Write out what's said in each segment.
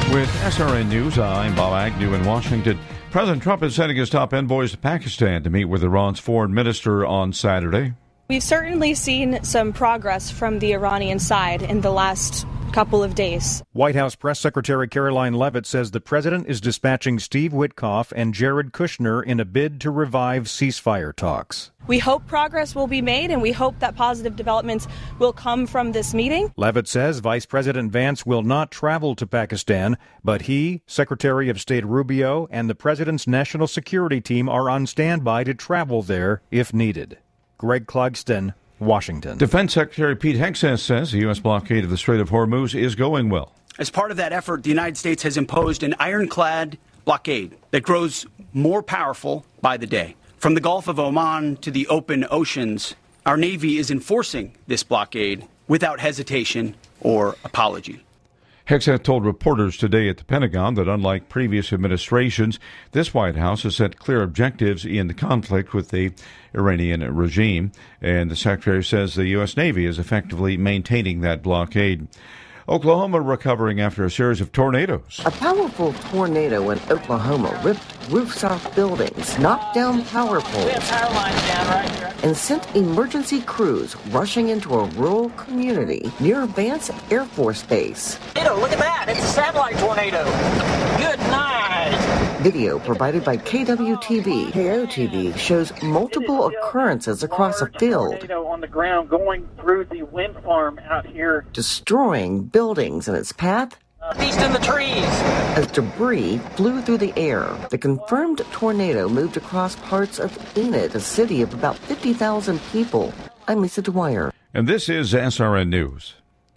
With SRN News, I'm Bob Agnew in Washington. President Trump is sending his top envoys to Pakistan to meet with Iran's foreign minister on Saturday. We've certainly seen some progress from the Iranian side in the last couple of days. White House Press Secretary Caroline Leavitt says the president is dispatching Steve Witkoff and Jared Kushner in a bid to revive ceasefire talks. We hope progress will be made, and we hope that positive developments will come from this meeting. Leavitt says Vice President Vance will not travel to Pakistan, but he, Secretary of State Rubio, and the president's national security team are on standby to travel there if needed. Greg Clugston, Washington. Defense Secretary Pete Hegseth says the U.S. blockade of the Strait of Hormuz is going well. As part of that effort, the United States has imposed an ironclad blockade that grows more powerful by the day. From the Gulf of Oman to the open oceans, our Navy is enforcing this blockade without hesitation or apology. Hegseth told reporters today at the Pentagon that unlike previous administrations, this White House has set clear objectives in the conflict with the Iranian regime, and the Secretary says the U.S. Navy is effectively maintaining that blockade. Oklahoma recovering after a series of tornadoes. A powerful tornado in Oklahoma ripped roofs off buildings, knocked down power poles, and sent emergency crews rushing into a rural community near Vance Air Force Base. Look at that! It's a satellite tornado! Good night! Video provided by KWTV. KOTV shows multiple occurrences across a field. Tornado on the ground going through the wind farm out here. Destroying buildings in its path. East in the trees. As debris flew through the air, the confirmed tornado moved across parts of Enid, a city of about 50,000 people. I'm Lisa Dwyer. And this is SRN News.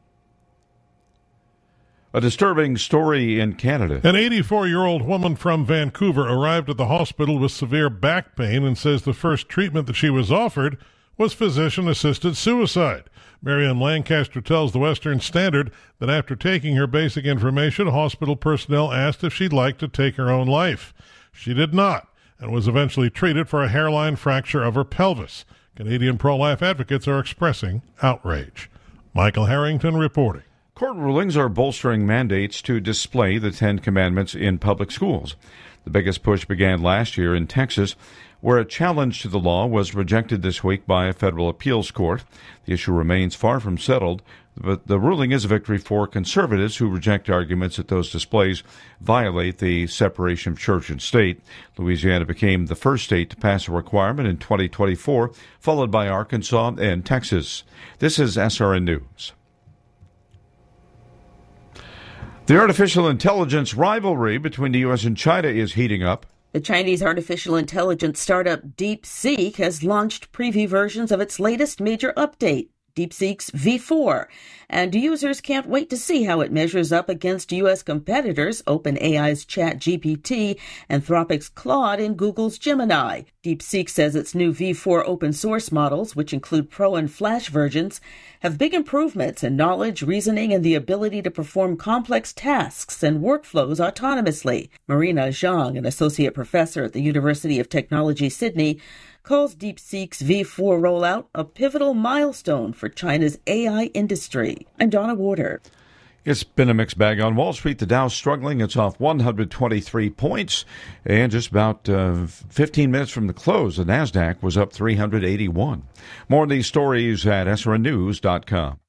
A disturbing story in Canada. An 84-year-old woman from Vancouver arrived at the hospital with severe back pain and says the first treatment that she was offered was physician-assisted suicide. Marianne Lancaster tells the Western Standard that after taking her basic information, hospital personnel asked if she'd like to take her own life. She did not and was eventually treated for a hairline fracture of her pelvis. Canadian pro-life advocates are expressing outrage. Michael Harrington reporting. Court rulings are bolstering mandates to display the Ten Commandments in public schools. The biggest push began last year in Texas, where a challenge to the law was rejected this week by a federal appeals court. The issue remains far from settled, but the ruling is a victory for conservatives who reject arguments that those displays violate the separation of church and state. Louisiana became the first state to pass a requirement in 2024, followed by Arkansas and Texas. This is SRN News. The artificial intelligence rivalry between the U.S. and China is heating up. The Chinese artificial intelligence startup DeepSeek has launched preview versions of its latest major update, DeepSeek's V4, and users can't wait to see how it measures up against U.S. competitors OpenAI's ChatGPT, Anthropic's Claude, and Google's Gemini. DeepSeek says its new V4 open source models, which include Pro and Flash versions, have big improvements in knowledge, reasoning, and the ability to perform complex tasks and workflows autonomously. Marina Zhang, an associate professor at the University of Technology, Sydney, calls DeepSeek's V4 rollout a pivotal milestone for China's AI industry. I'm Donna Warder. It's been a mixed bag on Wall Street. The Dow's struggling. It's off 123 points. And just about 15 minutes from the close, the NASDAQ was up 381. More on these stories at srnnews.com.